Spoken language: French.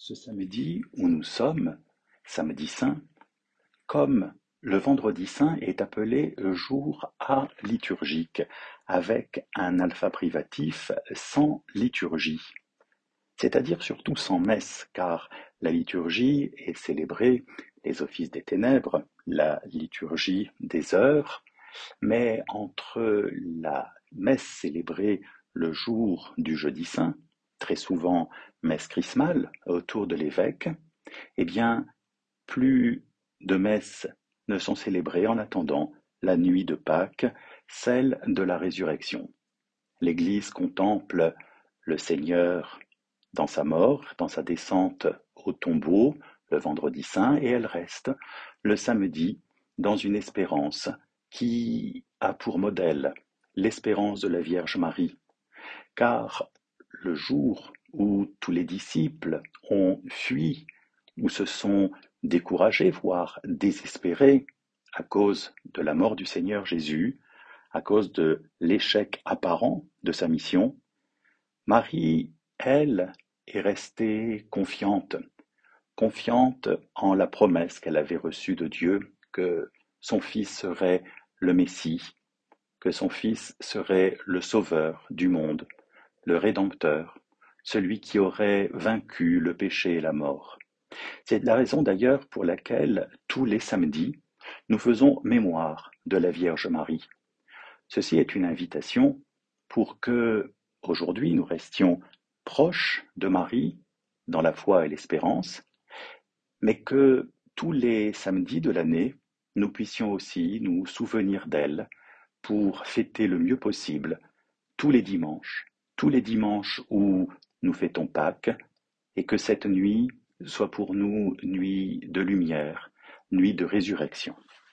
Ce samedi où nous sommes, samedi saint, comme le vendredi saint est appelé jour aliturgique, avec un alpha privatif sans liturgie, c'est-à-dire surtout sans messe, car la liturgie est célébrer les offices des ténèbres, la liturgie des heures, mais entre la messe célébrée le jour du jeudi saint, très souvent messe chrismale autour de l'évêque, eh bien, plus de messes ne sont célébrées en attendant la nuit de Pâques, celle de la résurrection. L'Église contemple le Seigneur dans sa mort, dans sa descente au tombeau, le vendredi saint, et elle reste le samedi dans une espérance qui a pour modèle l'espérance de la Vierge Marie, car le jour où tous les disciples ont fui, ou se sont découragés, voire désespérés, à cause de la mort du Seigneur Jésus, à cause de l'échec apparent de sa mission, Marie, elle, est restée confiante, confiante en la promesse qu'elle avait reçue de Dieu que son fils serait le Messie, que son fils serait le sauveur du monde, le Rédempteur, celui qui aurait vaincu le péché et la mort. C'est la raison d'ailleurs pour laquelle tous les samedis, nous faisons mémoire de la Vierge Marie. Ceci est une invitation pour que, aujourd'hui, nous restions proches de Marie dans la foi et l'espérance, mais que tous les samedis de l'année, nous puissions aussi nous souvenir d'elle pour fêter le mieux possible tous les dimanches où nous fêtons Pâques, et que cette nuit soit pour nous nuit de lumière, nuit de résurrection.